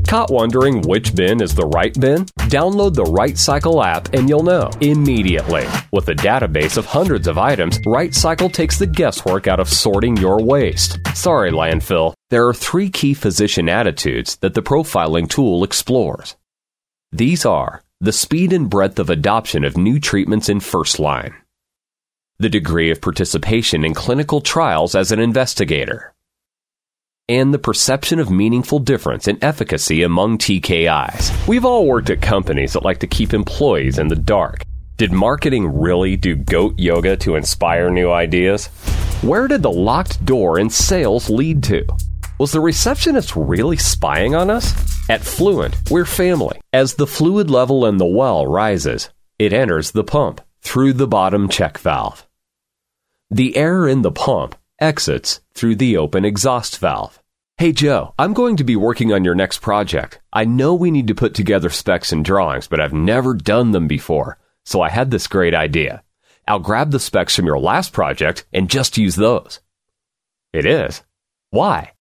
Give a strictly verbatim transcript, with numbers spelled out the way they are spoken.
Caught wondering which bin is the right bin? Download the RightCycle app and you'll know immediately. With a database of hundreds of items, RightCycle takes the guesswork out of sorting your waste. Sorry, landfill. There are three key physician attitudes that the profiling tool explores. These are the speed and breadth of adoption of new treatments in first line, the degree of participation in clinical trials as an investigator, and the perception of meaningful difference in efficacy among T K Is. We've all worked at companies that like to keep employees in the dark. Did marketing really do goat yoga to inspire new ideas? Where did the locked door in sales lead to? Was the receptionist really spying on us? At Fluent, we're family. As the fluid level in the well rises, it enters the pump through the bottom check valve. The air in the pump exits through the open exhaust valve. Hey Joe, I'm going to be working on your next project. I know we need to put together specs and drawings, but I've never done them before. So I had this great idea. I'll grab the specs from your last project and just use those. It is. Why?